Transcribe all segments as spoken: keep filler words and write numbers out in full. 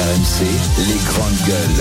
M C, les grandes gueules.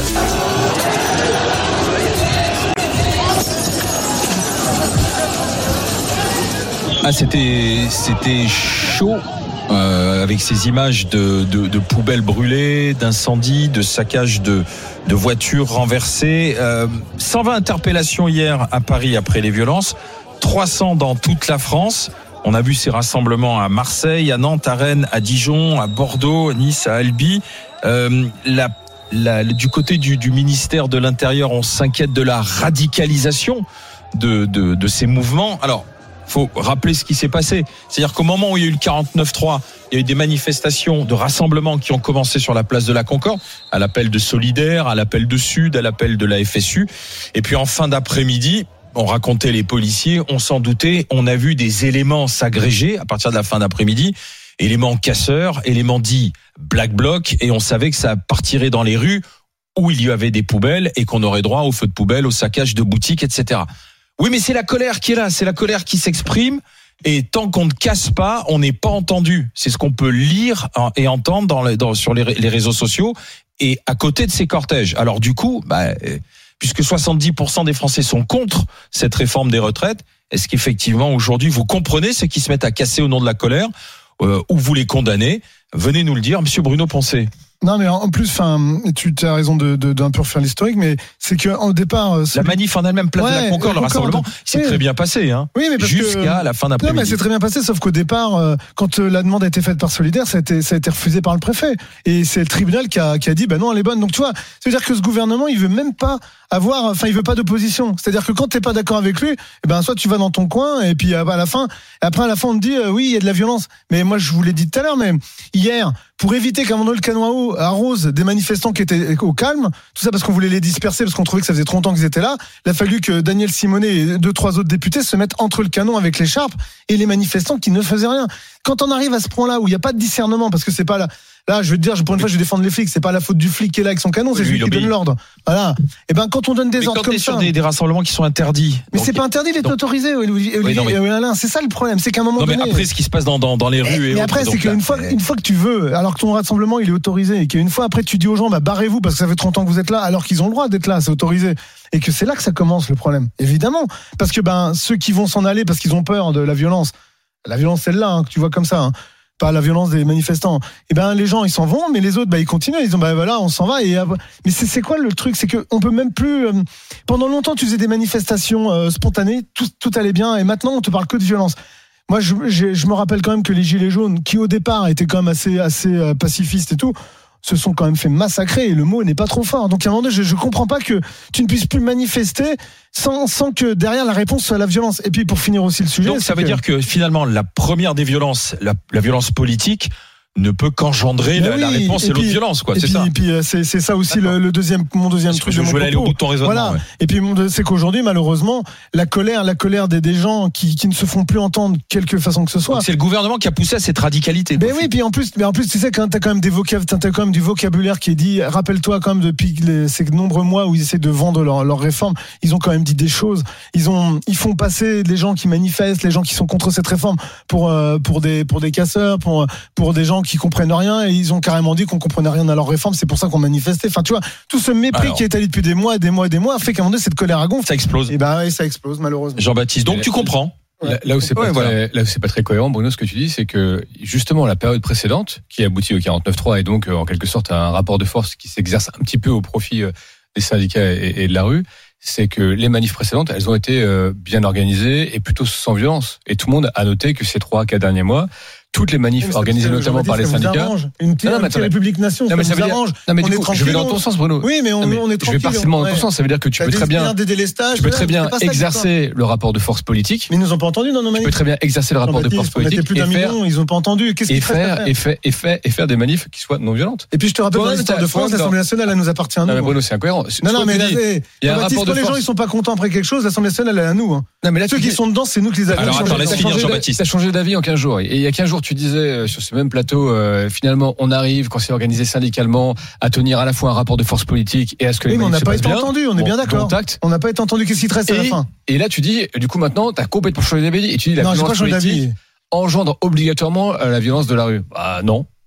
Ah, c'était, c'était chaud. Euh, avec ces images de, de, de poubelles brûlées, d'incendies, de saccages de, de voitures renversées. Euh, cent vingt interpellations hier à Paris après les violences, trois cents dans toute la France. On a vu ces rassemblements à Marseille, à Nantes, à Rennes, à Dijon, à Bordeaux, à Nice, à Albi. Euh, la, la, du côté du, du ministère de l'Intérieur, on s'inquiète de la radicalisation de, de, de ces mouvements. Alors, faut rappeler ce qui s'est passé. C'est-à-dire qu'au moment où il y a eu le quarante-neuf trois, il y a eu des manifestations de rassemblements qui ont commencé sur la place de la Concorde, à l'appel de Solidaires, à l'appel de Sud, à l'appel de la F S U. Et puis en fin d'après-midi, on racontait les policiers, on s'en doutait, on a vu des éléments s'agréger à partir de la fin d'après-midi, éléments casseurs, éléments dits Black Bloc, et on savait que ça partirait dans les rues où il y avait des poubelles et qu'on aurait droit au feu de poubelle, au saccage de boutiques, et cetera. Oui, mais c'est la colère qui est là, c'est la colère qui s'exprime, et tant qu'on ne casse pas, on n'est pas entendu. C'est ce qu'on peut lire et entendre dans les, dans, sur les, les réseaux sociaux et à côté de ces cortèges. Alors du coup, bah, puisque soixante-dix pour cent des Français sont contre cette réforme des retraites, est-ce qu'effectivement aujourd'hui vous comprenez ceux qui se mettent à casser au nom de la colère, euh, ou vous les condamnez? Venez nous le dire, Monsieur Bruno Poncet. Non, mais en plus, enfin, tu as raison de, de, d'un peu refaire l'historique, mais c'est que au départ, la manif en elle-même, place ouais, de la Concorde, le rassemblement, c'est oui. très bien passé, hein. Oui, mais parce jusqu'à que, la fin d'après-midi. Non, mais c'est très bien passé, sauf qu'au départ, quand la demande a été faite par Solidaires, ça a été, ça a été refusé par le préfet, et c'est le tribunal qui a, qui a dit, ben non, elle est bonne. Donc tu vois, ça veut dire que ce gouvernement, il veut même pas avoir, enfin, il veut pas d'opposition. C'est-à-dire que quand t'es pas d'accord avec lui, eh ben soit tu vas dans ton coin, et puis à la fin, après à la fin, on te dit, euh, oui, il y a de la violence. Mais moi, je vous l'ai dit tout à l'heure, mais hier, pour éviter qu'à un moment donné, le canon à eau arrose des manifestants qui étaient au calme, tout ça parce qu'on voulait les disperser, parce qu'on trouvait que ça faisait trop longtemps qu'ils étaient là, il a fallu que Daniel Simonet et deux, trois autres députés se mettent entre le canon avec l'écharpe et les manifestants qui ne faisaient rien. Quand on arrive à ce point-là où il n'y a pas de discernement, parce que c'est pas là, là, je veux te dire, pour une fois, je vais défendre les flics, c'est pas la faute du flic qui est là avec son canon, c'est oui, celui qui donne l'ordre. Voilà. Et ben, quand on donne des mais ordres comme ça. Sur des, des rassemblements qui sont interdits. Mais donc, c'est pas interdit, il est donc, autorisé, Olivier, oui, non, mais, Alain. C'est ça le problème, c'est qu'à un moment non, donné. Mais après, ce qui se passe dans, dans, dans les rues et, et mais après, c'est qu'une fois, une fois que tu veux, alors que ton rassemblement, il est autorisé, et qu'une fois après, tu dis aux gens, bah, barrez-vous parce que ça fait trente ans que vous êtes là, alors qu'ils ont le droit d'être là, c'est autorisé. Et que c'est là que ça commence, le problème. Évidemment. Parce que, ben, ceux qui vont s'en aller parce qu'ils ont peur de la violence, la violence, celle-là, hein, que tu vois comme ça, hein. Pas la violence des manifestants. Et ben les gens ils s'en vont, mais les autres bah ils continuent. Ils disent bah voilà on s'en va. Et mais c'est c'est quoi le truc, c'est que on peut même plus. Euh, pendant longtemps tu faisais des manifestations euh, spontanées, tout tout allait bien, et maintenant on te parle que de violence. Moi je je, je me rappelle quand même que les gilets jaunes, qui au départ étaient quand même assez assez euh, pacifistes et tout, se sont quand même fait massacrer, et le mot n'est pas trop fort. Donc à un moment donné, je, je comprends pas que tu ne puisses plus manifester sans, sans que derrière la réponse soit la violence. Et puis pour finir aussi le sujet. Donc ça veut que... dire que finalement la première des violences, la, la violence politique, ne peut qu'engendrer la, oui, la réponse et, et l'autre violence, quoi. Et c'est puis, ça. Et puis c'est, c'est ça aussi le, le deuxième, mon deuxième Parce truc. Je, de je mon veux aller au bout de ton raisonnement. Voilà. Ouais. Et puis c'est qu'aujourd'hui, malheureusement, la colère, la colère des, des gens qui, qui ne se font plus entendre quelque façon que ce soit. Donc c'est le gouvernement qui a poussé à cette radicalité. Mais oui, puis en plus, mais en plus, tu sais quand t'as quand même des vocab, t'as quand même du vocabulaire qui est dit. Rappelle-toi quand même depuis les, ces nombreux mois où ils essaient de vendre leur, leur réforme, ils ont quand même dit des choses. Ils ont, ils font passer les gens qui manifestent, les gens qui sont contre cette réforme pour euh, pour des pour des casseurs, pour pour des gens qui comprennent rien. Et ils ont carrément dit qu'on comprenait rien à leur réforme, c'est pour ça qu'on manifestait. Enfin, tu vois, tout ce mépris Alors, qui est allé depuis des mois et des mois et des mois fait qu'à un moment donné, cette colère à gonfle. Ça explose. Et bah, ouais, ça explose, malheureusement. Jean-Baptiste, donc tu comprends. Ouais. Là, là où c'est ouais, pas voilà. très, là où c'est pas très cohérent, Bruno, ce que tu dis, c'est que justement la période précédente, qui aboutit au quarante-neuf trois, et donc en quelque sorte à un rapport de force qui s'exerce un petit peu au profit des syndicats et, et de la rue, c'est que les manifs précédentes, elles ont été bien organisées et plutôt sans violence. Et tout le monde a noté que ces trois, quatre derniers mois, toutes les manifs organisées notamment par les syndicats. Une petite République Nation, ça vous arrange. Non, mais du coup, je vais dans ton sens, Bruno. Oui, mais on, on est tranquille. Je vais partiellement dans ton sens. Ça veut dire que tu peux très bien, tu peux très bien exercer le rapport de force politique. Mais ils nous ont pas entendu dans nos manifs. Tu peux très bien exercer le rapport de force politique plus d'un million, ils ont pas entendu. Qu'est-ce qu'ils faire et faire et faire et faire des manifs qui soient non violentes. Et puis je te rappelle, dans l'histoire de France, l'Assemblée nationale, elle nous appartient à nous. Non, mais Bruno, c'est incohérent. Non, non, mais il y a un rapport de force. Quand les gens ils sont pas contents après quelque chose, l'Assemblée nationale, elle est à nous. Non, mais là, ceux qui sont dedans, c'est nous qui les avons. Alors attends, laisse finir Jean-Baptiste. T'as changé d'avis en quinze jours. Et il y a quinze jours, tu disais sur ce même plateau, euh, finalement, on arrive, quand c'est organisé syndicalement, à tenir à la fois un rapport de force politique et à ce que oui, les mais on n'a pas été bien. entendu, on est bon, bien d'accord. Contact. On n'a pas été entendu. Qu'est-ce qui te reste et, à la fin? Et là, tu dis, du coup, maintenant, t'as complètement changé d'avis et tu dis la non, violence politique d'avis. engendre obligatoirement la violence de la rue. Bah non.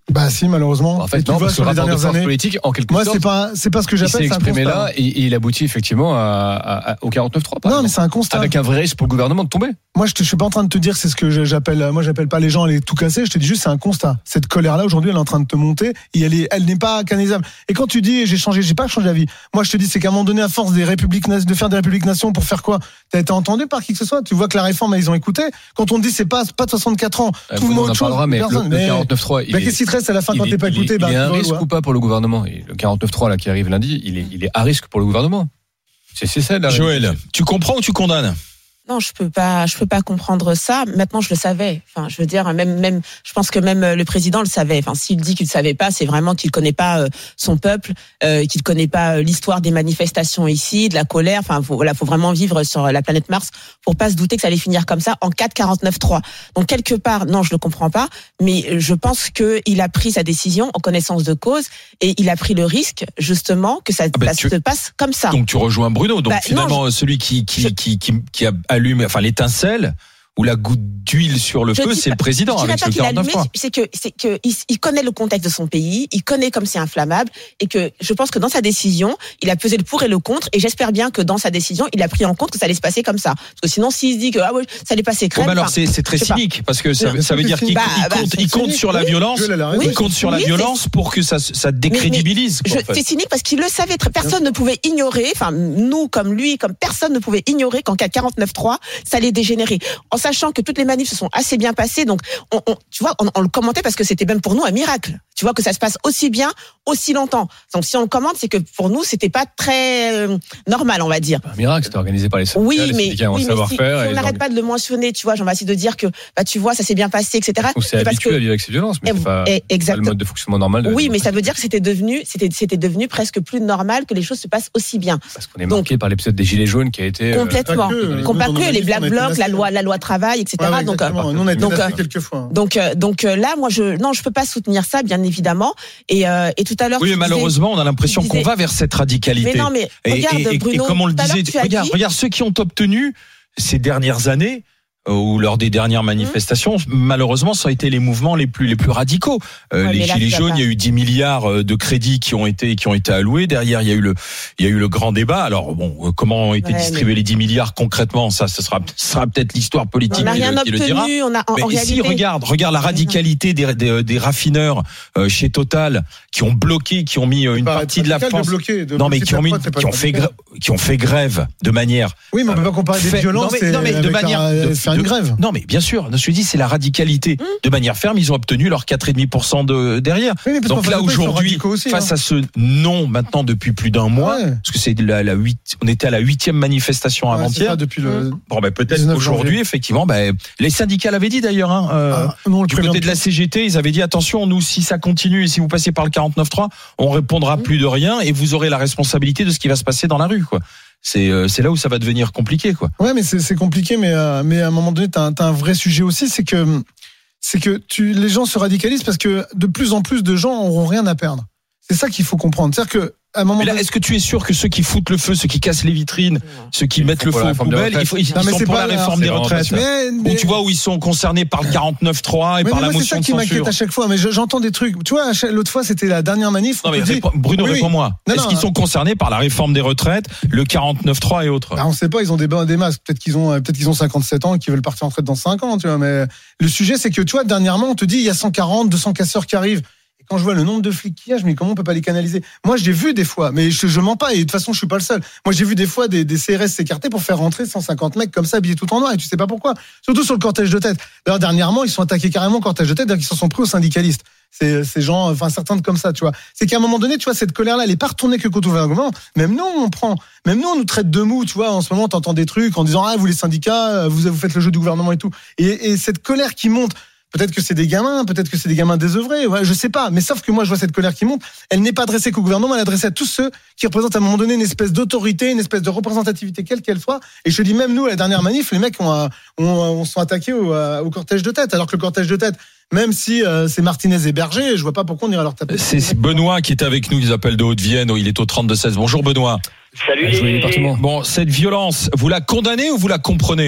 Bah si, malheureusement. En fait, et tu non, vois, parce que sur le les rapport de dernières force années, politique, en quelque moi sorte, c'est pas c'est pas ce que il s'est j'appelle, c'est un exprimé constat. là et, et il aboutit effectivement à, à, à, au quarante-neuf trois. Par Non, exemple. mais c'est un constat. Avec un vrai risque pour le gouvernement de tomber. Moi, je, te, je suis pas en train de te dire c'est ce que j'appelle. Moi, j'appelle pas les gens à les tout casser. Je te dis juste c'est un constat. Cette colère-là aujourd'hui, elle est en train de te monter et elle est, elle n'est pas canalisable. Et quand tu dis j'ai changé, j'ai pas changé d'avis. Moi, je te dis c'est qu'à un moment donné, à force des républiques de faire des républiques nations pour faire quoi? T'as été entendu par qui que ce soit? Tu vois que la réforme, ils ont écouté. Quand on dit c'est pas pas de soixante-quatre ans, Euh, trouve-moi on en autre chose. parlera, mais Personne. le, le Mais- quarante-neuf trois, il Bah, est- qu'est-ce qui te reste à la fin il quand est- t'es pas il est- écouté? Il Bah, est tu un vas risque voir. ou pas pour le gouvernement? Et le quarante-neuf trois là qui arrive lundi, il est, il est à risque pour le gouvernement. C'est, c'est ça. La Joël, réalité. tu comprends ou tu condamnes? Non, je peux pas, je peux pas comprendre ça. Maintenant, je le savais. Enfin, je veux dire, même, même, je pense que même le président le savait. Enfin, s'il dit qu'il le savait pas, c'est vraiment qu'il connaît pas euh, son peuple, euh, qu'il connaît pas euh, l'histoire des manifestations ici, de la colère. Enfin, faut, voilà, faut vraiment vivre sur la planète Mars pour pas se douter que ça allait finir comme ça en quatre quarante-neuf trois. Donc quelque part, non, je le comprends pas, mais je pense que il a pris sa décision en connaissance de cause et il a pris le risque justement que ça, Ah ben, ça tu- se passe comme ça. Donc tu rejoins Bruno. Donc Bah, finalement, non, celui qui qui, je- qui qui qui a allumé, enfin l'étincelle ou la goutte d'huile sur le Je feu, dis c'est pas- le président je dirais avec pas le qu'il a quarante-neuf allumé, trois. c'est que c'est que il, il connaît le contexte de son pays, il connaît comme c'est inflammable et que je pense que dans sa décision, il a pesé le pour et le contre et j'espère bien que dans sa décision, il a pris en compte que ça allait se passer comme ça. Parce que sinon, s'il se dit que ah ouais, ça allait passer Bon, crème. mais alors enfin, c'est c'est très je sais pas. cynique parce que ça, Non, ça veut c'est dire qu'il cynique. il Bah, bah, compte c'est il compte cynique. sur la Oui, violence. Joël, elle a raison. Il compte sur la Oui, c'est- violence pour que ça ça décrédibilise. Je- quoi, en fait. C'est cynique parce qu'il le savait. très- Personne ne pouvait ignorer, enfin nous comme lui, comme personne ne pouvait ignorer qu'en cas quarante-neuf trois, ça allait dégénérer. En sachant que toutes les manifs se sont assez bien passées, donc on, on- tu vois, on, on le commentait parce que c'était même pour nous un miracle. Tu vois que ça se passe aussi bien, aussi longtemps. Donc si on le commente, c'est que pour nous c'était pas très euh, normal, on va dire. Un miracle, c'était organisé par les syndicats. Oui, les mais, syndicats ont oui, le mais si, savoir-faire. si et on n'arrête les- pas de le mentionner, tu vois, j'en vais essayer de dire que, bah, tu vois, ça s'est bien passé, et cetera. On s'est C'est parce habitué que- à vivre avec ces violences, mais Eh, c'est pas, eh, c'est pas le exactement. mode de fonctionnement normal. De Oui, la mais ça veut démocratie. dire que c'était devenu, c'était, c'était devenu presque plus normal que les choses se passent aussi bien. Parce qu'on est Donc- marqué par l'épisode des Gilets jaunes qui a été. euh, Complètement. pas que, euh, Qu'on nous, pas dans que nos les manifs, Black on a été Blocs, la menacés. loi, la loi travail, et cetera. Ouais, ouais, donc, euh, exactement. Nous, on a été donc, menacés euh, quelques fois. donc, euh, donc euh, là, moi, je, non, je peux pas soutenir ça, bien évidemment. Et, euh, et tout à l'heure. Oui, tu mais disais- malheureusement, on a l'impression tu qu'on disais- va vers cette radicalité. Mais non, mais Et, regarde, et- et- Bruno. et comme on le tout à l'heure, disait, tu as regarde, dit- regarde ceux qui ont obtenu ces dernières années euh, ou lors des dernières manifestations, malheureusement, ça a été les mouvements les plus les plus radicaux. Euh, Ouais, les mais là, gilets tu vas jaunes, pas. il y a eu dix milliards euh, de crédits qui ont été qui ont été alloués. Derrière, il y a eu le il y a eu le grand débat. Alors bon, euh, comment ont été Ouais, distribués les dix milliards concrètement, ça, ce sera ce sera peut-être l'histoire politique On n'a qui, rien le, qui le dira. obtenu. On a, en, Mais en si réalité. regarde, regarde la radicalité des, des, des raffineurs euh, chez Total qui ont bloqué, qui ont mis euh, une Pas partie de la radical France. bloquer, de Non mais bloquer qui ont mis, ta pote, c'est pas qui ont fait radical. grève, qui ont fait grève de manière. Oui, mais on peut pas comparer des fait- violences non, mais, et non, mais de avec la- manière de, faire de- une grève. Non mais bien sûr, je me suis dit c'est la radicalité. De manière ferme, ils ont obtenu leurs quatre virgule cinq pour cent de derrière. Oui, mais parce Donc qu'en là fait, ils sont aujourd'hui, radicaux aussi, face hein. à ce non maintenant depuis plus d'un mois, Ouais. parce que c'est la, la huit, on était à la huitième manifestation Ouais, c'est avant-hier. ça, depuis le. Bon ben peut-être dix-neuf aujourd'hui janvier. effectivement, ben les syndicats l'avaient dit d'ailleurs. Hein, euh, Ah, nous, on le du prévient côté de la tous. C G T, ils avaient dit attention, nous si ça continue et si vous passez par le quarante-neuf trois, on répondra plus de rien et vous aurez la responsabilité de ce qui va se passer dans la rue, quoi. C'est euh, c'est là où ça va devenir compliqué, quoi. Ouais, mais c'est c'est compliqué, mais euh, mais à un moment donné, t'as un, t'as un vrai sujet aussi, c'est que c'est que tu les gens se radicalisent parce que de plus en plus de gens auront rien à perdre. C'est ça qu'il faut comprendre. C'est-à-dire que à un moment Mais là, donné, est-ce que tu es sûr que ceux qui foutent le feu, ceux qui cassent les vitrines, ceux qui Ils mettent sont le pour feu la aux réforme des poubelles, il retraites. faut, ils, Non, ils mais sont c'est pour pas- la réforme c'est des vraiment retraites. pas mais, mais- Ou tu vois où ils sont concernés par le quarante-neuf trois et mais par moi, la c'est motion ça de qui m'inquiète censure. à chaque fois. Mais je- j'entends des trucs. Tu vois, à chaque- l'autre fois, c'était la dernière manif. Non on mais te dit- réponds- Bruno, Oui, oui. réponds-moi. Non, Est-ce non, qu'ils hein. sont concernés par la réforme des retraites, le quarante-neuf trois et autres? Bah, on sait pas, ils ont des, des masques. Peut-être qu'ils ont, euh, peut-être qu'ils ont cinquante-sept ans et qu'ils veulent partir en retraite dans cinq ans, tu vois. Mais le sujet, c'est que, tu vois, dernièrement, on te dit, il y a cent quarante, deux cents casseurs qui arrivent. Et quand je vois le nombre de flics qu'il y a, je me dis, comment on peut pas les canaliser? Moi, j'ai vu des fois, mais je, je mens pas, et de toute façon, je suis pas le seul. Moi, j'ai vu des fois des, des C R S s'écarter pour faire rentrer cent cinquante mecs comme ça, habillés tout en noir, et tu sais pas pourquoi. Surtout sur le cortège de tête. D'ailleurs, dernièrement, ils sont attaqués carrément au cortège de tête, d'ailleurs, ils s'en sont pris aux syndicalistes. C'est, ces gens, enfin, certains de comme ça, tu vois. C'est qu'à un moment donné, tu vois, cette colère-là, elle est pas retournée que contre le gouvernement. Même nous, on prend, même nous, on nous traite de mou, tu vois. En ce moment, t'entends des trucs en disant, ah, vous les syndicats, vous, vous faites le jeu du gouvernement et tout. Et, et cette colère qui monte, peut-être que c'est des gamins, peut-être que c'est des gamins désœuvrés, ouais, je sais pas. Mais sauf que moi, je vois cette colère qui monte. Elle n'est pas adressée qu'au gouvernement, elle est adressée à tous ceux qui représentent à un moment donné une espèce d'autorité, une espèce de représentativité, quelle qu'elle soit. Et je te dis, même nous, à la dernière manif, les mecs ont, ont, ont sont attaqués au, au cortège de tête. Alors que le cortège de tête, même si euh, c'est Martinez et Berger, je vois pas pourquoi on irait leur taper. C'est c'est Benoît qui est avec nous, ils appellent de Haute-Vienne, il est au trente-deux seize. Bonjour Benoît. Salut Ah, je voulais les les départements. Bon, cette violence, vous la condamnez ou vous la comprenez?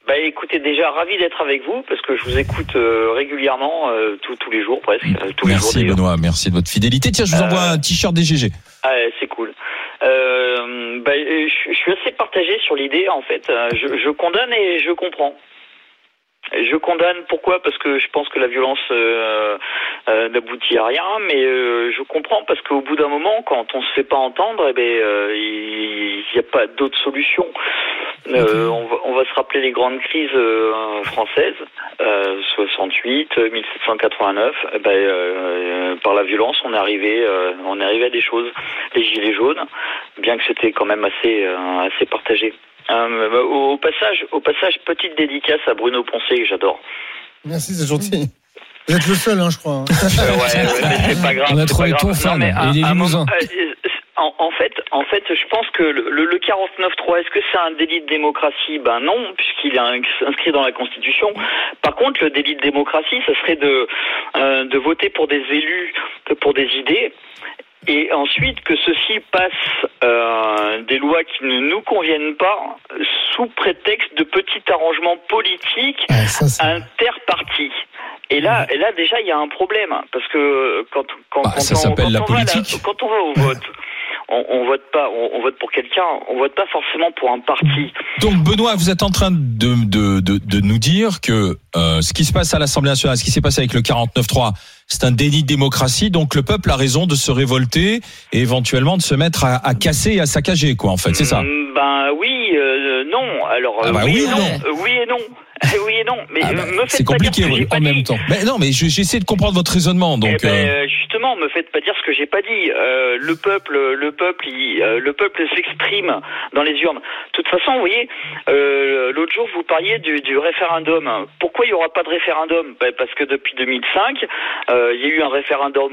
Bah écoutez, déjà ravi d'être avec vous parce que je vous écoute euh, régulièrement, euh, tous tous les jours presque. Euh, tous merci les jours, Benoît, merci de votre fidélité. Tiens, je vous envoie euh... un t-shirt des G G. Ah, c'est cool. Euh, bah, je, je suis assez partagé sur l'idée en fait. Je, je condamne et je comprends. Je condamne, pourquoi ? Parce que je pense que la violence euh, euh, n'aboutit à rien, mais euh, je comprends parce qu'au bout d'un moment, quand on se fait pas entendre, eh ben euh, il n'y a pas d'autre solution. Euh, on, va, on va se rappeler les grandes crises euh, françaises, euh, soixante-huit, mille sept cent quatre-vingt-neuf. Eh ben, euh, par la violence, on est arrivé, euh, on est arrivé à des choses. Les gilets jaunes, bien que c'était quand même assez, euh, assez partagé. Euh, au passage, au passage, petite dédicace à Bruno Poncet que j'adore. Merci, c'est gentil. Vous êtes le seul, hein, je crois. Euh, ouais, ouais, mais c'est pas grave. On a trouvé ton fan. Et il est limousin. En, en fait, en fait, je pense que le, le quarante-neuf trois, est-ce que c'est un délit de démocratie ? Ben non, puisqu'il est inscrit dans la Constitution. Par contre, le délit de démocratie, ça serait de euh, de voter pour des élus, pour des idées. Et ensuite que ceux-ci passent euh, des lois qui ne nous conviennent pas sous prétexte de petits arrangements politiques ah, ça, interpartis. Et là, et là déjà il y a un problème parce que quand quand, bah, quand ça on, s'appelle quand la on politique. Va, quand on va au vote. On, on vote pas, on, on vote pour quelqu'un, on vote pas forcément pour un parti. Donc Benoît, vous êtes en train de de de, de nous dire que euh, ce qui se passe à l'Assemblée nationale, ce qui s'est passé avec le quarante-neuf trois, c'est un déni de démocratie. Donc le peuple a raison de se révolter et éventuellement de se mettre à, à casser et à saccager, quoi. En fait, c'est ça. Ben oui, euh, non. Alors ah bah oui, oui, et non. non. Euh, oui et non. Oui et non, mais ah bah, me faites c'est pas compliqué dire ce que j'ai en pas même dit. temps. Mais non, mais je, j'essaie de comprendre votre raisonnement. Donc eh ben, euh... justement, me faites pas dire ce que j'ai pas dit. Euh, le peuple, le peuple, il, euh, le peuple s'exprime dans les urnes. De toute façon, vous voyez, euh, l'autre jour vous parliez du, du référendum. Pourquoi il y aura pas de référendum ? Ben, parce que depuis deux mille cinq, euh, il y a eu un référendum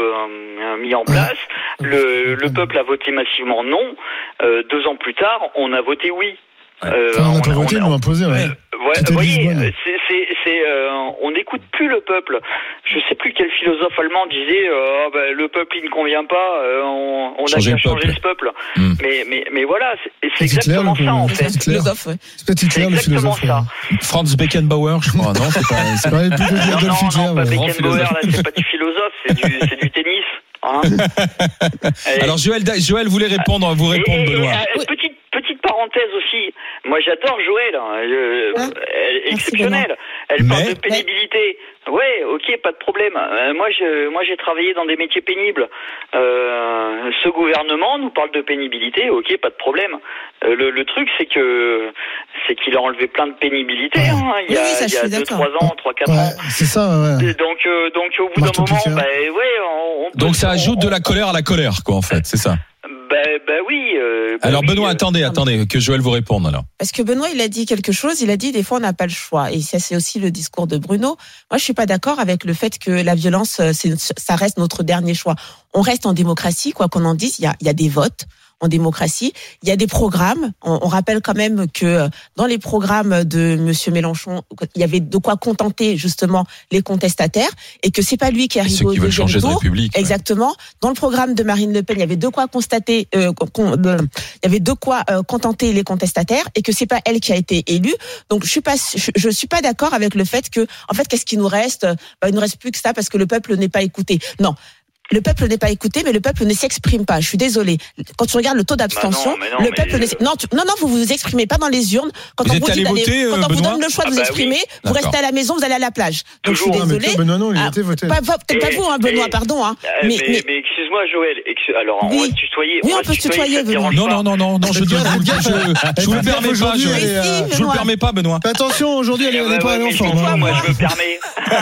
euh, mis en place. Le, le peuple a voté massivement non. Euh, deux ans plus tard, on a voté oui. Euh, on n'a pas voté, on a imposé, ouais. Ouais, vous voyez, c'est, c'est, c'est, euh, on n'écoute plus le peuple. Je sais plus quel philosophe allemand disait, euh, bah, le peuple il ne convient pas, euh, on, on a qu'à changer ce peuple. Mmh. Mais, mais, mais voilà, c'est, c'est exactement ça en fait. C'est philosophe, ouais. C'est exactement le philosophe. Ça. Franz Beckenbauer, je crois. Non, c'est pas. C'est pas plus de dire non, non, Hitler, non, pas ouais. Beckenbauer. Là, c'est pas du philosophe, c'est du, c'est du tennis. Hein. Alors Joël, Joël voulait répondre, vous répondre, et, et, Benoît. Et, petite petite parenthèse aussi. Moi, j'adore Joël. Euh, ah, elle est exceptionnelle. Elle Mais... parle de pénibilité. Ouais, ok, pas de problème. Euh, moi, je, moi, j'ai travaillé dans des métiers pénibles. Euh, ce gouvernement nous parle de pénibilité. Ok, pas de problème. Euh, le, le truc, c'est que c'est qu'il a enlevé plein de pénibilité. Ouais. Hein, il y a, oui, il y a deux, trois ans, trois, quatre ouais, ans. C'est ça. Ouais. Donc, euh, donc, au bout d'un moment, bah, ouais, on, on donc peut, ça ajoute on, de la colère à la colère, quoi, en fait, c'est ça. Ben, ben oui. Euh, ben alors oui, Benoît, euh, attendez, attendez, que Joël vous réponde alors. Parce que Benoît, il a dit quelque chose. Il a dit des fois on n'a pas le choix. Et ça, c'est aussi le discours de Bruno. Moi, je suis pas d'accord avec le fait que la violence, c'est, ça reste notre dernier choix. On reste en démocratie, quoi qu'on en dise. Il y a, il y a des votes en démocratie. Il y a des programmes. On, on rappelle quand même que dans les programmes de Monsieur Mélenchon, il y avait de quoi contenter justement les contestataires et que c'est pas lui qui est arrivé au deuxième tour. Changer de République, exactement. Ouais. Dans le programme de Marine Le Pen, il y avait de quoi constater, euh, con, euh, il y avait de quoi euh, contenter les contestataires et que c'est pas elle qui a été élue. Donc je suis pas, je, je suis pas d'accord avec le fait que, en fait, qu'est-ce qui nous reste ? Bah, il nous reste plus que ça parce que le peuple n'est pas écouté. Non. Le peuple n'est pas écouté, mais le peuple ne s'exprime pas. Je suis désolée. Quand tu regardes le taux d'abstention, bah non, non, le peuple mais... non, tu... non, non, vous vous exprimez pas dans les urnes. Quand vous on êtes vous dit d'aller, voter, quand on Benoît vous donne le choix de ah vous bah exprimer, oui. vous restez à la maison, vous allez à la plage. Donc Toujours. je suis désolée. Ah, Benoît, non, il a été voté. Pas, pas, peut-être et, pas vous, hein, Benoît, et, pardon, hein. Euh, mais, mais, mais excuse-moi, Joël. Excuse... Alors, oui. on va se tutoyer. Oui, on, on peut se tutoyer, Benoît. Non, non, non, non, non, je dis, je vous le permets pas, je vous le permets pas, Benoît. Attention, aujourd'hui, elle n'est pas à l'enfant. Moi, je me permets.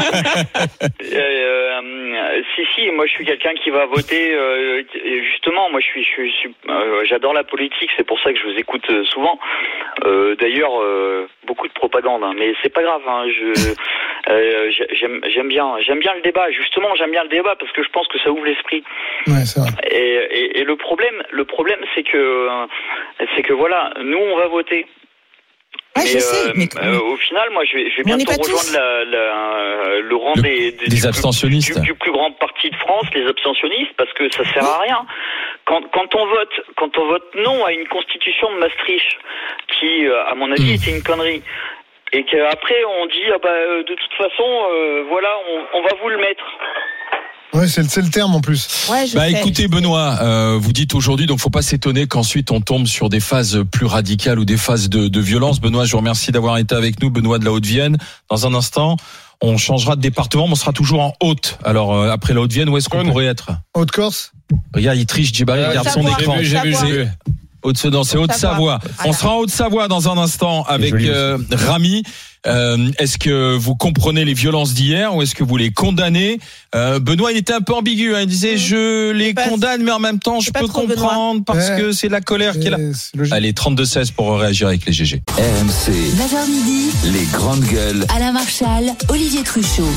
Si, si, moi, je suis quelqu'un qui va voter. Et justement, moi, je suis, je suis, euh, j'adore la politique. C'est pour ça que je vous écoute souvent. Euh, d'ailleurs, euh, beaucoup de propagande, hein, mais c'est pas grave. Hein, je, euh, j'aime, j'aime bien, j'aime bien le débat. Justement, j'aime bien le débat parce que je pense que ça ouvre l'esprit. Ouais, c'est vrai. Et, et, et le problème, le problème, c'est que, c'est que voilà, nous, on va voter. Ouais, mais, je sais, euh, mais euh, au final, moi, je vais, je vais bientôt rejoindre la, la, le rang le, des, des, des du, abstentionnistes, plus, du, du plus grand parti de France, les abstentionnistes, parce que ça sert à rien. Quand, quand on vote, quand on vote non à une constitution de Maastricht, qui, à mon avis, mmh. était une connerie. et qu'après on dit ah bah de toute façon euh, voilà on, on va vous le mettre. Ouais, c'est, c'est le terme en plus. Ouais, je Bah sais. écoutez Benoît, euh, vous dites aujourd'hui, donc faut pas s'étonner qu'ensuite on tombe sur des phases plus radicales ou des phases de, de violence. Benoît, je vous remercie d'avoir été avec nous, Benoît de la Haute-Vienne. Dans un instant, on changera de département, mais on sera toujours en Haute. Alors euh, après la Haute-Vienne, où est-ce qu'on Cône. pourrait être? Haute-Corse. Regarde, il triche, Djibari, Ouais, regarde son Savoie. écran. J'ai vu, j'ai vu, j'ai vu. Haute, non, c'est Haute-Savoie. On sera en Haute-Savoie dans un instant avec joli euh, Rami. Euh, est-ce que vous comprenez les violences d'hier ou est-ce que vous les condamnez? euh, Benoît, il était un peu ambigu. Hein. Il disait, Mmh. je les pas- condamne, mais en même temps, je pas peux trop, comprendre parce Ouais. que c'est la colère qui est là. Et c'est logique. Allez, trente-deux seize pour réagir avec les G G. R M C, neuf heures midi, les grandes gueules. Alain Marchal, Olivier Truchot.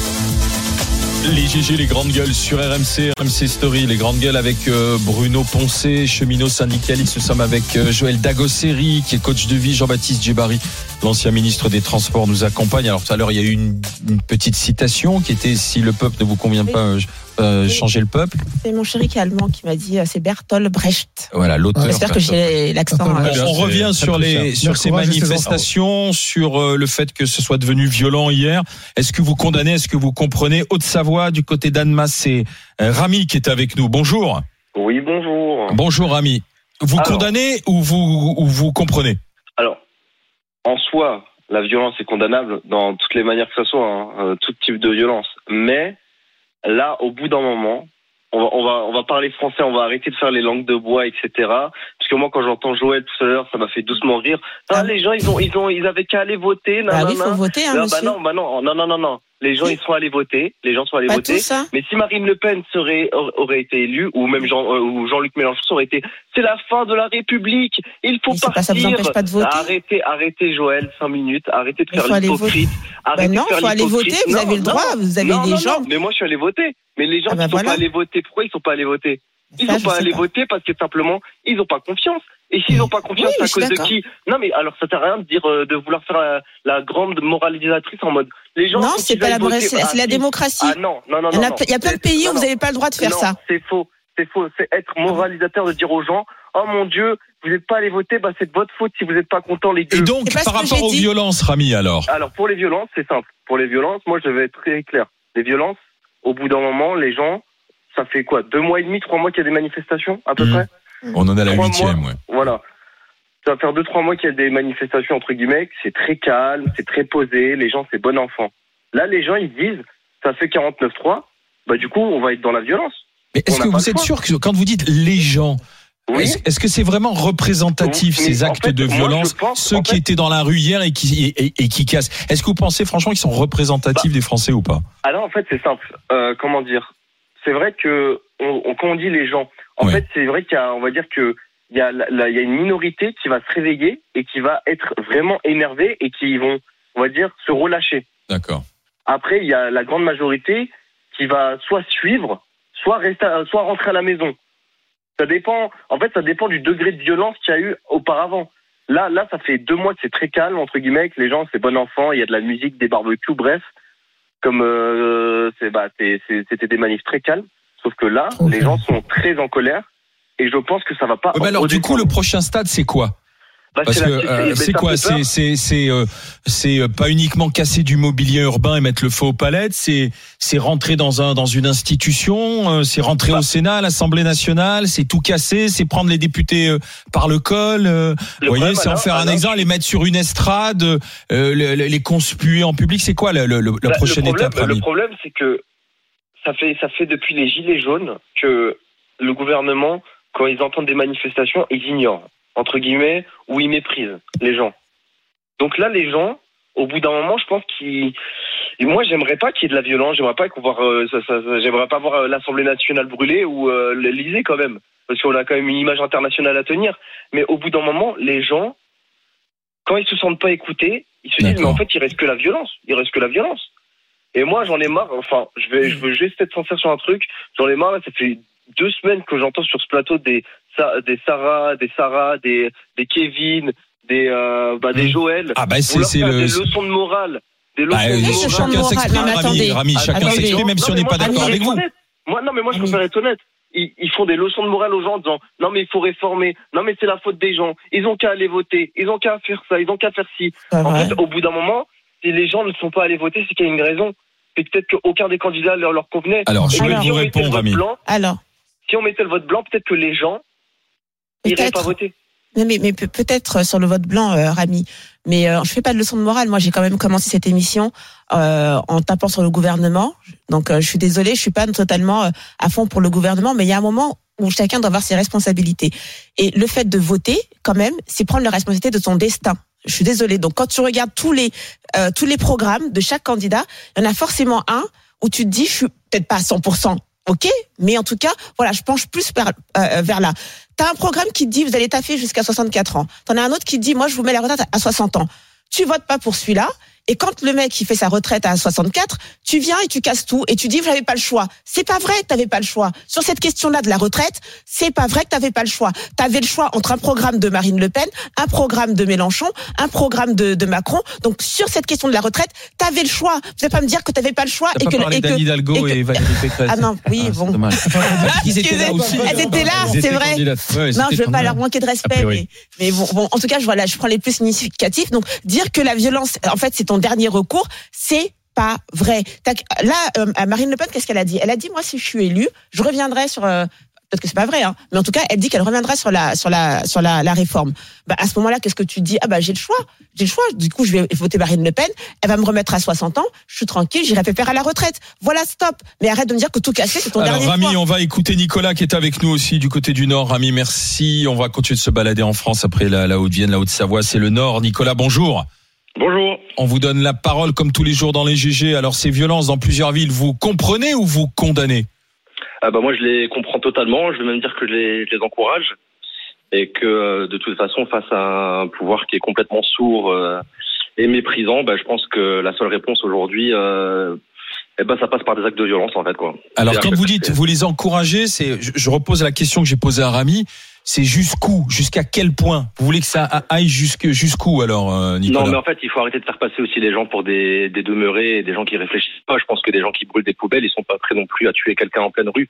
Les G G, les grandes gueules sur R M C, R M C Story, les grandes gueules avec euh, Bruno Poncé, cheminot syndicaliste. Nous sommes avec euh, Joël Dagosseri, qui est coach de vie. Jean-Baptiste Djebari, l'ancien ministre des Transports, nous accompagne. Alors tout à l'heure, il y a eu une, une petite citation qui était « Si le peuple ne vous convient Oui. pas, euh, euh, changez le peuple C'est mon chéri qui est allemand qui m'a dit euh, c'est Bertolt Brecht. ». Voilà, l'auteur. J'espère que j'ai l'accent. Bertolt euh, Brecht. On, on C'est revient très sur précieux. les sur ces Encouragez ses manifestations, sur euh, le fait que ce soit devenu violent hier. Est-ce que vous condamnez, est-ce que vous comprenez? Haute-Savoie, du côté d'Annemasse, c'est euh, Rami qui est avec nous. Bonjour. Oui, bonjour. Bonjour Rami. Vous Alors. condamnez ou vous ou vous comprenez? Alors, en soi, la violence est condamnable dans toutes les manières que ce soit, hein, euh, tout type de violence. Mais là, au bout d'un moment, on va, on va, on va parler français, on va arrêter de faire les langues de bois, et cetera. Parce que moi, quand j'entends Joël tout à l'heure, ça m'a fait doucement rire. Ah, Ah. les gens, ils ont, ils ont, ils avaient qu'à aller voter. Bah oui, nanana. faut voter, hein, Non, monsieur. bah non, bah non, non, non, non, non. Les gens, Oui. ils sont allés voter. Les gens sont allés Pas voter. tous, hein. Mais si Marine Le Pen serait aurait été élue, ou même Jean, euh, ou Jean-Luc Mélenchon aurait été, c'est la fin de la République. Il faut Mais c'est partir. pas- ça vous empêche pas de voter. Arrêtez, arrêtez, Joël, cinq minutes. Arrêtez de Mais faire faut aller l'hypocrite. Bah Arrêtez non, de faire faut aller l'hypocrite. voter. Vous Non, avez le non, droit. Vous avez non, des non, gens. non. Mais moi, je suis allé voter. Mais les gens Ah bah qui sont voilà. pas allés voter, pourquoi ils sont pas allés voter? Ils Ça, sont je pas sais allés pas. voter parce que simplement, ils ont pas confiance. Et s'ils ont pas confiance, Oui, c'est à je suis cause de d'accord. qui? Non, mais alors ça sert à rien de dire, euh, de vouloir faire la, la grande moralisatrice en mode, les gens. Non, faut c'est qu'ils pas la aillent voter. vraie- c'est Ah, c'est la si. démocratie. Ah non, non, non, Il y, en non. a, non. il y a plein de C'est- pays non, où vous non. n'avez pas le droit de faire non, ça. C'est faux. C'est faux. C'est être moralisateur de dire aux gens, oh mon Dieu, vous n'êtes pas allé voter, bah c'est de votre faute si vous n'êtes pas content les Et gueux. donc, C'est pas par ce que rapport j'ai aux dit. violences, Rami, alors Alors pour les violences, c'est simple. Pour les violences, moi je vais être très clair. Les violences, au bout d'un moment, les gens, ça fait quoi, deux mois et demi, trois mois qu'il y a des manifestations, à peu Mmh. près. on en a la Trois huitième, mois. ouais. Voilà. Ça va faire deux, trois mois qu'il y a des manifestations, entre guillemets, c'est très calme, c'est très posé, les gens, c'est bon enfant. Là, les gens, ils disent, ça fait quarante-neuf trois, bah du coup, on va être dans la violence. Mais est-ce On que n'a pas vous le êtes choix. sûr que quand vous dites les gens, Oui. est-ce, est-ce que c'est vraiment représentatif Mais ces en actes fait, de moi, violence, je pense, ceux en qui fait- étaient dans la rue hier et qui et, et- et qui cassent? Est-ce que vous pensez franchement qu'ils sont représentatifs des Français ou pas? Alors en fait, c'est simple. Euh, comment dire? C'est vrai que on, on, quand on dit les gens, en Ouais. fait, c'est vrai qu'il y a, on va dire que il y a, la- la- il y a une minorité qui va se réveiller et qui va être vraiment énervée et qui vont, on va dire, se relâcher. D'accord. Après, il y a la grande majorité qui va soit suivre, soit rester, à- soit rentrer à la maison. Ça dépend. En fait, ça dépend du degré de violence qu'il y a eu auparavant. Là, là, ça fait deux mois que c'est très calme entre guillemets. Que les gens, c'est bon enfant. Il y a de la musique, des barbecues, bref. Comme euh, c'est, bah, c'est, c'est- c'était des manifs très calmes. Sauf que là, Ok. les gens sont très en colère. Et je pense que ça va pas. Ouais, mais alors du coup, le prochain stade, c'est quoi? Bah, Parce c'est que la- euh, mais c'est ça quoi? fait peur. C'est c'est c'est euh, c'est euh, pas uniquement casser du mobilier urbain et mettre le feu aux palettes. C'est c'est rentrer dans un dans une institution. euh, C'est rentrer Bah. au Sénat, à l'Assemblée nationale. C'est tout casser. C'est prendre les députés euh, par le col. euh, Le Vous voyez, problème, c'est en alors- faire un alors- exemple, les mettre sur une estrade, euh, le- le- les conspuer en public. C'est quoi le, le- le- la Bah, prochaine le problème, étape, Rami? Le problème, c'est que ça fait, ça fait depuis les Gilets jaunes que le gouvernement, quand ils entendent des manifestations, ils ignorent, entre guillemets, ou ils méprisent les gens. Donc là, les gens, au bout d'un moment, je pense qu'ils... Et moi, j'aimerais pas qu'il y ait de la violence, j'aimerais pas qu'on voit, euh, ça, ça, ça- j'aimerais pas voir euh, l'Assemblée nationale brûlée ou euh, l'Élysée quand même, parce qu'on a quand même une image internationale à tenir. Mais au bout d'un moment, les gens, quand ils se sentent pas écoutés, ils se disent, mais D'accord. en fait, il reste que la violence, il reste que la violence. Et moi, j'en ai marre, enfin, je vais, je veux juste être sincère sur un truc, j'en ai marre, là, ça fait deux semaines que j'entends sur ce plateau des, Sa- des Sarah, des Sarah, des, des Kevin, des, euh, bah, des Mmh. Joël. Ah bah Pour c'est leur c'est faire le. des leçons de morale. Des leçons Bah, de euh, ce champ morale. de chacun morale. s'exprime, Non, mais Rami, attendez. Rami, chacun Attendez. s'exprime, même si on Non, n'est mais pas moi, je d'accord préfère avec être vous. honnête. Moi, non, mais moi, je Allez. préfère être honnête. ils, ils font des leçons de morale aux gens en disant non mais il faut réformer, non mais c'est la faute des gens, ils ont qu'à aller voter, ils ont qu'à faire ça, ils ont qu'à faire ci. Ah en ouais. fait, au bout d'un moment, si les gens ne sont pas allés voter, c'est qu'il y a une raison. C'est peut-être qu'aucun des candidats leur, leur convenait. Alors, je Et vais que si vous on mettait le répondre, vote Rami. blanc, Alors, si on mettait le vote blanc, peut-être que les gens iraient peut-être. pas voter. Non, mais, mais peut- peut-être sur le vote blanc, euh, Rami. Mais euh, je fais pas de leçon de morale. Moi, j'ai quand même commencé cette émission euh, en tapant sur le gouvernement. Donc, euh, je suis désolée, je suis pas totalement euh, à fond pour le gouvernement, mais il y a un moment où chacun doit avoir ses responsabilités. Et le fait de voter, quand même, c'est prendre la responsabilité de son destin. Je suis désolée. Donc, quand tu regardes tous les euh, tous les programmes de chaque candidat, il y en a forcément un où tu te dis, je suis peut-être pas à cent pour cent. Ok, mais en tout cas, voilà, je penche plus vers, euh, vers là. T'as un programme qui te dit vous allez taffer jusqu'à soixante-quatre ans. T'en as un autre qui te dit moi je vous mets la retraite à soixante ans. Tu votes pas pour celui-là. Et quand le mec qui fait sa retraite à soixante-quatre, tu viens et tu casses tout et tu dis vous n'avez pas le choix. C'est pas vrai que t'avais pas le choix. Sur cette question-là de la retraite, c'est pas vrai que t'avais pas le choix. T'avais le choix entre un programme de Marine Le Pen, un programme de Mélenchon, un programme de, de Macron. Donc sur cette question de la retraite, t'avais le choix. Vous n'allez pas me dire que t'avais pas le choix. T'as et pas que, parlé et d'Anne que- Hidalgo et et, que- Valérie Pécresse. Ah non, oui, Ah, bon. c'est dommage. Ils étaient là aussi. Elles étaient là, Elles c'est étaient vrai. candidates. Ouais, Non, c'était je veux pas candidat. leur manquer de A respect, priori. mais, mais bon, bon, en tout cas, je, voilà, je prends les plus significatifs. Donc, dire que la violence, en fait, c'est ton dernier recours, c'est pas vrai. Tac, là, euh, Marine Le Pen, qu'est-ce qu'elle a dit ? Elle a dit, moi, si je suis élue, je reviendrai sur. Euh, peut-être que c'est pas vrai, hein, mais en tout cas, elle dit qu'elle reviendra sur la sur la sur la, la réforme. Bah, à ce moment-là, qu'est-ce que tu dis ? Ah bah j'ai le choix, j'ai le choix. Du coup, je vais voter Marine Le Pen. Elle va me remettre à soixante ans. Je suis tranquille, j'irai pépère à la retraite. Voilà, stop. Mais arrête de me dire que tout casser, c'est ton Alors dernier Rami, choix. on va écouter Nicolas qui est avec nous aussi du côté du Nord. Rami, merci. On va continuer de se balader en France après la, la Haute-Vienne, la Haute-Savoie. C'est le Nord. Nicolas, bonjour. Bonjour. On vous donne la parole comme tous les jours dans les G G. Alors ces violences dans plusieurs villes, vous comprenez ou vous condamnez ? Ah bah moi je les comprends totalement, je vais même dire que je les, je les encourage et que euh, de toute façon face à un pouvoir qui est complètement sourd euh, et méprisant, bah, je pense que la seule réponse aujourd'hui, euh, eh ben ça passe par des actes de violence en fait quoi. Alors C'est-à-dire quand que vous dites c'est- vous les encouragez, c'est je, je repose la question que j'ai posée à Rami, c'est jusqu'où, jusqu'à quel point vous voulez que ça aille jusque jusqu'où alors euh, Nicolas ? Non mais en fait il faut arrêter de faire passer aussi les gens pour des, des demeurés et des gens qui réfléchissent pas. Je pense que des gens qui brûlent des poubelles, ils sont pas prêts non plus à tuer quelqu'un en pleine rue.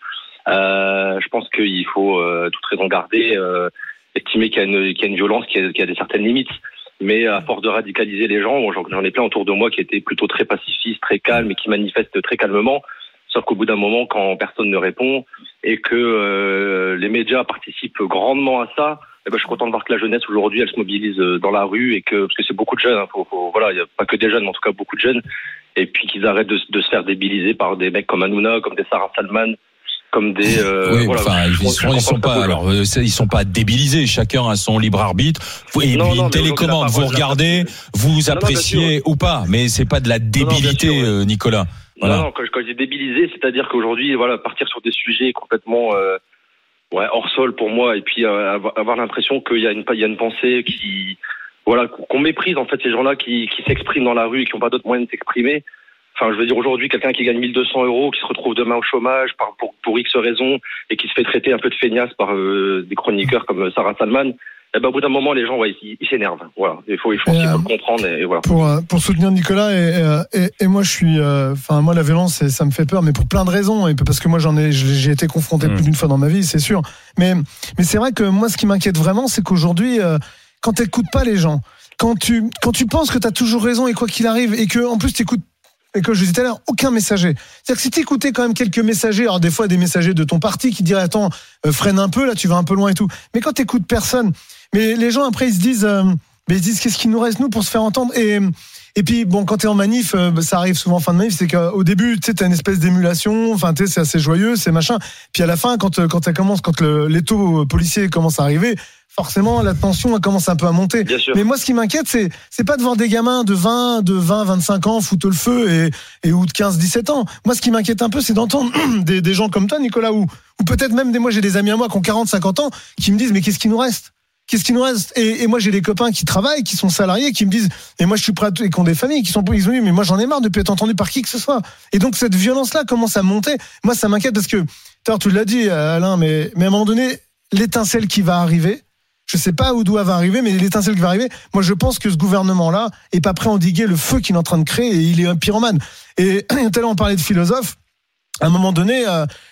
Euh, je pense qu'il faut euh, toute raison garder, euh, estimer qu'il y a une, qu'il y a une violence, qu'il y a, qu'il y a des certaines limites. Mais à force de radicaliser les gens, j'en, j'en ai plein autour de moi qui étaient plutôt très pacifistes, très calmes et qui manifestent très calmement. Sauf qu'au bout d'un moment, quand personne ne répond et que euh, les médias participent grandement à ça, eh ben, je suis content de voir que la jeunesse aujourd'hui, elle se mobilise dans la rue et que parce que c'est beaucoup de jeunes. Hein, faut, faut, voilà, il y a pas que des jeunes, mais en tout cas beaucoup de jeunes. Et puis qu'ils arrêtent de, de se faire débiliser par des mecs comme Hanouna, comme des Sarah Salman, comme des. Euh, oui, voilà, enfin, je- ils je- je sont, suis ils sont content que ça pas, bouge. alors, euh, c'est- ils sont pas débilisés. Chacun a son libre arbitre. Et Non, puis non, une mais télécommande, aujourd'hui, vous la parole, regardez, vous non, bien appréciez sûr. ou pas, mais c'est pas de la débilité, bien sûr, ouais. euh, Nicolas. Voilà. Non, non, quand, je- quand je dis débilisé, c'est-à-dire qu'aujourd'hui, voilà, partir sur des sujets complètement euh, ouais, hors sol pour moi, et puis euh, avoir, avoir l'impression qu'il y a une, il y a une pensée qui, voilà, qu'on méprise en fait ces gens-là qui, qui s'expriment dans la rue et qui n'ont pas d'autre moyen de s'exprimer. Enfin, je veux dire aujourd'hui, quelqu'un qui gagne mille deux cents euros, qui se retrouve demain au chômage par, pour, pour X raisons et qui se fait traiter un peu de feignasse par euh, des chroniqueurs comme Sarah Salman. Eh ben, au bout d'un moment, les gens, ouais, ils, ils s'énervent. Voilà. Il faut, il faut, Et, il faut euh, le comprendre et, et voilà. Pour, euh, pour soutenir Nicolas et, et, et moi je suis enfin moi la violence c'est- ça me fait peur mais pour plein de raisons et parce que moi j'en ai j'ai été confronté Mmh. plus d'une fois dans ma vie c'est sûr mais mais c'est vrai que moi ce qui m'inquiète vraiment c'est qu'aujourd'hui euh, quand t'écoutes pas les gens quand tu quand tu penses que t'as toujours raison et quoi qu'il arrive et que en plus t'écoutes et que je disais tout à l'heure, aucun messager. C'est-à-dire que si t'écoutais quand même quelques messagers, alors des fois des messagers de ton parti qui diraient attends, euh, freine un peu, là tu vas un peu loin et tout. Mais quand t'écoutes personne, mais les gens après ils se disent, euh, mais ils se disent qu'est-ce qu'il nous reste nous pour se faire entendre et et puis bon quand t'es en manif, euh, ça arrive souvent en fin de manif, c'est qu'au début tu sais t'as une espèce d'émulation, enfin tu sais c'est assez joyeux, c'est machin. Puis à la fin quand quand ça commence, quand le, les taux policiers commencent à arriver, forcément la tension elle commence un peu à monter. Bien sûr. Mais moi, ce qui m'inquiète, c'est, c'est pas de voir des gamins de vingt, de vingt, vingt-cinq ans foutre le feu et, et ou de quinze, dix-sept ans. Moi, ce qui m'inquiète un peu, c'est d'entendre des, des gens comme toi, Nicolas, ou, ou peut-être même des, moi, j'ai des amis à moi qui ont quarante, cinquante ans, qui me disent, mais qu'est-ce qui nous reste? Qu'est-ce qui nous reste? Et, et moi, j'ai des copains qui travaillent, qui sont salariés, qui me disent, et moi, je suis prêt à tout, et qui ont des familles, qui sont, ils ont dit, mais moi, j'en ai marre de plus être entendu par qui que ce soit. Et donc, cette violence-là commence à monter. Moi, ça m'inquiète parce que, tout à l'heure, tu l'as dit, Alain, mais, mais à un moment donné, l'étincelle qui va arriver, je sais pas où doit arriver, mais l'étincelle qui va arriver, moi je pense que ce gouvernement-là est pas prêt à endiguer le feu qu'il est en train de créer et il est un pyromane. Et tout à l'heure on parlait de philosophe. À un moment donné, euh,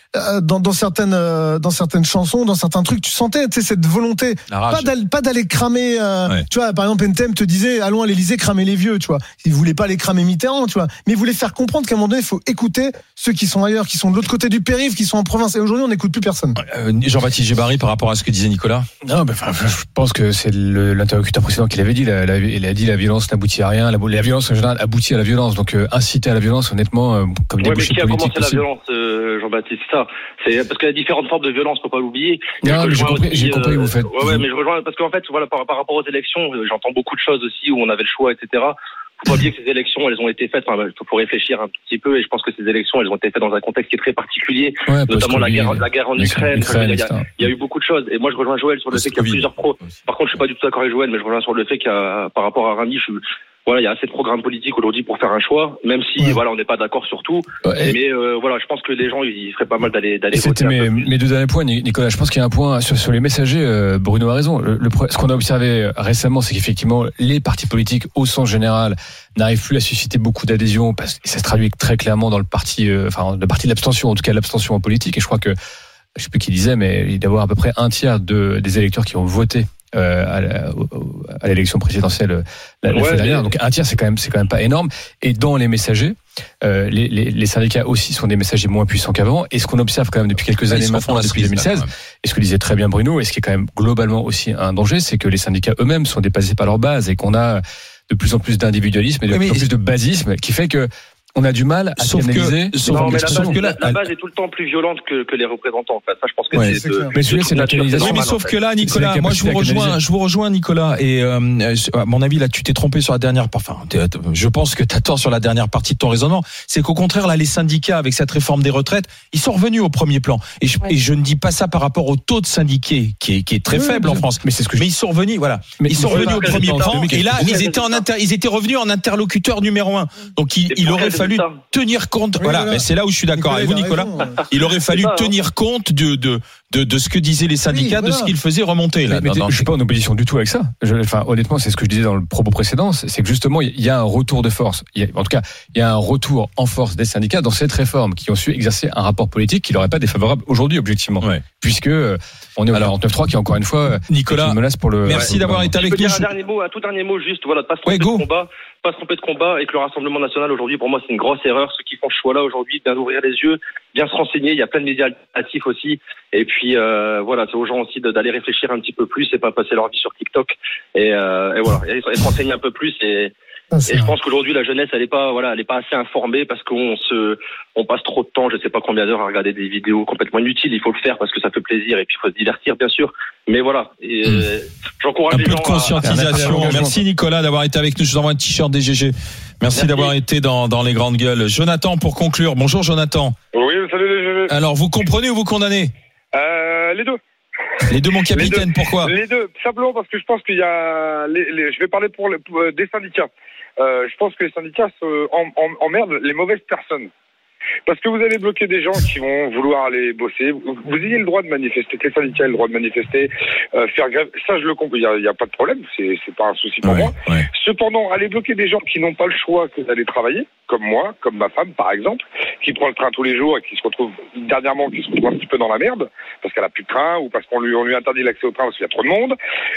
euh, dans, dans certaines, euh, dans certaines chansons, dans certains trucs, tu sentais, tu sais, cette volonté, pas d'aller, pas d'aller cramer. Euh, ouais. Tu vois, par exemple, N T M te disait, allons à l'Élysée cramer les vieux, tu vois. Il voulait pas les cramer Mitterrand, tu vois, mais il voulait faire comprendre qu'à un moment donné, il faut écouter ceux qui sont ailleurs, qui sont de l'autre côté du périph', qui sont en province. Et aujourd'hui, on n'écoute plus personne. Euh, Jean-Baptiste Djebbari, par rapport à ce que disait Nicolas. Non, mais enfin, je pense que c'est le, l'interlocuteur précédent qui l'avait dit. La, la, il a dit la violence n'aboutit à rien. La, la violence en général aboutit à la violence. Donc euh, inciter à la violence, honnêtement, euh, comme ouais, débouché politique. Mais qui a commencé possible. La violence, euh, Jean-Baptiste, c'est ça. C'est parce qu'il y a différentes formes de violence, faut pas l'oublier. Non, mais j'ai compris. Aussi, j'ai compris. Euh, vous faites. Ouais, ouais, mais je rejoins parce qu'en fait, voilà, par, par rapport aux élections, j'entends beaucoup de choses aussi où on avait le choix, et cetera. Faut pas oublier que ces élections, elles ont été faites. Enfin, il faut réfléchir un tout petit peu. Et je pense que ces élections, elles ont été faites dans un contexte qui est très particulier, ouais, notamment la guerre, la guerre en Ukraine. Ukraine il, y a, il y a eu beaucoup de choses. Et moi, je rejoins Joël sur le fait qu'il y a plusieurs pros. Par contre, je suis pas du tout d'accord avec Joël, mais je rejoins sur le fait qu'il y a, par rapport à Rami, je voilà, il y a assez de programmes politiques aujourd'hui pour faire un choix, même si ouais. voilà, on n'est pas d'accord sur tout. Ouais. Mais euh, voilà, je pense que les gens, ils feraient pas mal d'aller d'aller voter. C'était mes, mes deux derniers points, Nicolas. Je pense qu'il y a un point sur, sur les messagers. Euh, Bruno a raison. Le, le, ce qu'on a observé récemment, c'est qu'effectivement, les partis politiques, au sens général, n'arrivent plus à susciter beaucoup d'adhésion, parce que ça se traduit très clairement dans le parti, euh, enfin, le parti de l'abstention, en tout cas l'abstention en politique. Et je crois que, je sais plus qui disait, mais il doit y avoir à peu près un tiers de des électeurs qui ont voté. Euh, à, la, à l'élection présidentielle la, la ouais, fois dernière. Mais... Donc un tiers, c'est quand même c'est quand même pas énorme. Et dans les messagers, euh, les, les, les syndicats aussi sont des messagers moins puissants qu'avant. Et ce qu'on observe quand même depuis quelques années maintenant, depuis deux mille seize, et ce que disait très bien Bruno, et ce qui est quand même globalement aussi un danger, c'est que les syndicats eux-mêmes sont dépassés par leur base et qu'on a de plus en plus d'individualisme et de oui, plus en plus de basisme, qui fait que on a du mal à sauf canaliser. Que, sauf non, mais la, base, que là, la base est tout le temps plus violente que, que les représentants. En fait. Ça, je pense que ouais, c'est. c'est de, mais celui-là, c'est de la canalisation. Oui, mais sauf que là, Nicolas, moi, je vous rejoins, je vous rejoins, Nicolas. Et euh, à mon avis, là, tu t'es trompé sur la dernière. Enfin, je pense que t'as tort sur la dernière partie de ton raisonnement. C'est qu'au contraire, là, les syndicats, avec cette réforme des retraites, ils sont revenus au premier plan. Et je, ouais. et je ne dis pas ça par rapport au taux de syndiqués qui est, qui est très oui, faible en France. Mais c'est ce que. Je... Mais ils sont revenus, voilà. Mais ils sont revenus au premier plan. Et là, ils étaient en inter, ils étaient revenus en interlocuteur numéro un. Donc, il aurait fallu tenir compte, oui, voilà, voilà. Mais c'est là où je suis d'accord Nicolas, avec vous, Nicolas. Raison. Il aurait fallu ça, tenir hein. compte de, de, de, de ce que disaient les syndicats, oui, voilà. de ce qu'ils faisaient remonter. Là, mais, mais dans, je suis pas en opposition du tout avec ça. Je, enfin, honnêtement, c'est ce que je disais dans le propos précédent, c'est que justement, il y a un retour de force. Il y a, en tout cas, il y a un retour en force des syndicats dans cette réforme qui ont su exercer un rapport politique qui leur est pas défavorable aujourd'hui, objectivement. Ouais. Puisque euh, on est au quarante-neuf trois qui, encore une fois, Nicolas, une menace pour le. Merci ouais, d'avoir été avec nous. Un dernier mot, un tout dernier mot, juste, voilà, de pas se tromper ouais, de combat. Pas se tromper de combat et que le Rassemblement National aujourd'hui, pour moi, c'est une grosse erreur. Ceux qui font ce choix-là aujourd'hui, bien ouvrir les yeux, bien se renseigner. Il y a plein de médias alternatifs aussi. Et puis euh, voilà, c'est aux gens aussi de, d'aller réfléchir un petit peu plus et pas passer leur vie sur TikTok. Et, euh, et voilà, et, et se renseigner un peu plus. Et, ah, et je pense qu'aujourd'hui, la jeunesse, elle est pas, voilà, elle est pas assez informée parce qu'on se, on passe trop de temps, je sais pas combien d'heures à regarder des vidéos complètement inutiles. Il faut le faire parce que ça fait plaisir et puis il faut se divertir, bien sûr. Mais voilà, et, mmh. euh, j'encourage un les peu gens de conscientisation. À... Merci Nicolas d'avoir été avec nous. Je vous envoie un t-shirt D G G. Merci, Merci d'avoir été dans, dans les grandes gueules. Jonathan, pour conclure. Bonjour Jonathan. Oui, salut D G G. Alors, vous comprenez ou vous condamnez? euh, Les deux. Les deux, mon capitaine, les deux. Pourquoi? Les deux, simplement parce que je pense qu'il y a... Les, les, je vais parler pour, les, pour des syndicats. Euh, je pense que les syndicats se, en, en, emmerdent les mauvaises personnes. Parce que vous allez bloquer des gens qui vont vouloir aller bosser. Vous, vous ayez le droit de manifester, les syndicats ont le droit de manifester, euh, faire grève. Ça, je le comprends. Il y a, il y a pas de problème. C'est, c'est pas un souci pour ouais, moi. Ouais. Cependant, aller bloquer des gens qui n'ont pas le choix que d'aller travailler, comme moi, comme ma femme, par exemple, qui prend le train tous les jours et qui se retrouve, dernièrement, qui se retrouve un petit peu dans la merde, parce qu'elle a plus de train ou parce qu'on lui, on lui interdit l'accès au train parce qu'il y a trop de monde.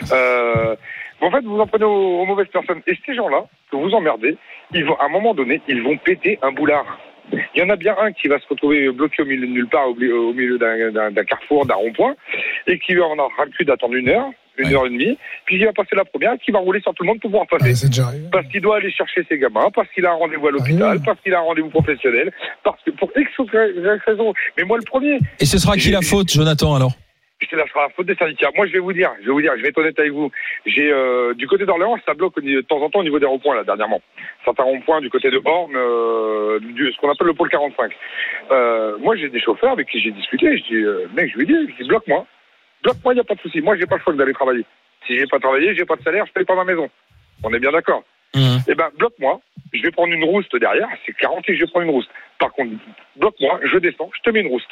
Euh, en fait, vous en prenez aux, aux mauvaises personnes. Et ces gens-là, que vous emmerdez, ils vont, à un moment donné, ils vont péter un boulard. Il y en a bien un qui va se retrouver bloqué au milieu de nulle part, au milieu d'un, d'un, d'un carrefour, d'un rond-point, et qui va en avoir le cul d'attendre une heure, une ouais. heure et demie, puis il va passer la première, qui va rouler sur tout le monde pour pouvoir passer. Ah, c'est déjà arrivé. Parce qu'il doit aller chercher ses gamins, parce qu'il a un rendez-vous à l'hôpital, ah, parce qu'il a un rendez-vous professionnel, parce que pour X raisons. Mais moi le premier. Et ce sera qui la faute, Jonathan, alors? C'est la, la faute des syndicats. Moi, je vais vous dire, je vais vous dire, je vais être honnête avec vous. J'ai euh, du côté d'Orléans, ça bloque de temps en temps au niveau des ronds-points là dernièrement. Certains ronds-points du côté de Orne, euh, du, ce qu'on appelle le pôle quarante-cinq. Euh, moi, j'ai des chauffeurs avec qui j'ai discuté. Je dis, euh, mec, je lui dis, je dis, bloque-moi, bloque-moi, il y a pas de souci. Moi, j'ai pas le choix d'aller travailler. Si j'ai pas travaillé, j'ai pas de salaire, je paye pas ma maison. On est bien d'accord. Mmh. Eh ben, bloque-moi. Je vais prendre une rouste derrière. C'est garanti, je vais prendre une rouste. Par contre, bloque-moi, je descends, je te mets une rouste.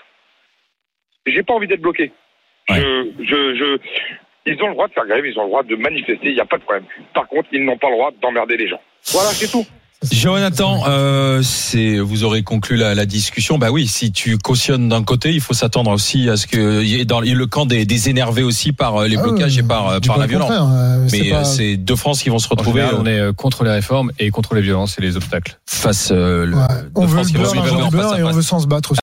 J'ai pas envie d'être bloqué. Ouais. Je, je, je, ils ont le droit de faire grève, ils ont le droit de manifester, il n'y a pas de problème. Par contre, ils n'ont pas le droit d'emmerder les gens. Voilà, c'est tout. Jonathan, euh, c'est, vous aurez conclu la, la discussion. Bah oui, si tu cautionnes d'un côté, il faut s'attendre aussi à ce que y ait dans le camp des, des énervés aussi par les blocages ah, et par, par la violence. Euh, Mais c'est, pas... c'est deux France qui vont se retrouver. Général, on est contre les réformes et contre les violences et les obstacles. Face, euh, le, ouais. On veut France le beurre, l'argent du beurre et on veut sans se battre aussi.